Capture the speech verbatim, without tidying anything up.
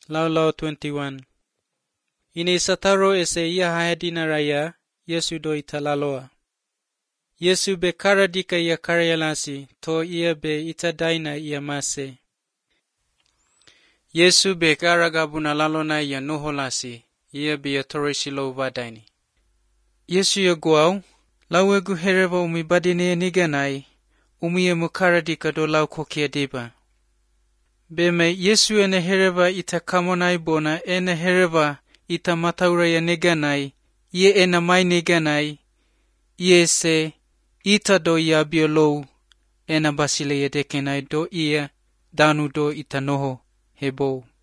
Laulau twenty-one. Ini sataro ese ia haedina raya Yesu do italaloa. Yesu be karadika ia karyalasi to ia be itadaina ia mase. Yesu be karagabuna lalona ia noholasi ia be atorishilo vadaini. Yesu ya guau lawegu hereva umi badine niganai umi e mukaradika do lau kokia deba. Beme Yesu ene hereva ita kamonai bona ene hereva ita mataura ya niganai ie ena mai niganai ie se ita do ia biolou ena basile ya dekenai do ia danu do ita noho hebo.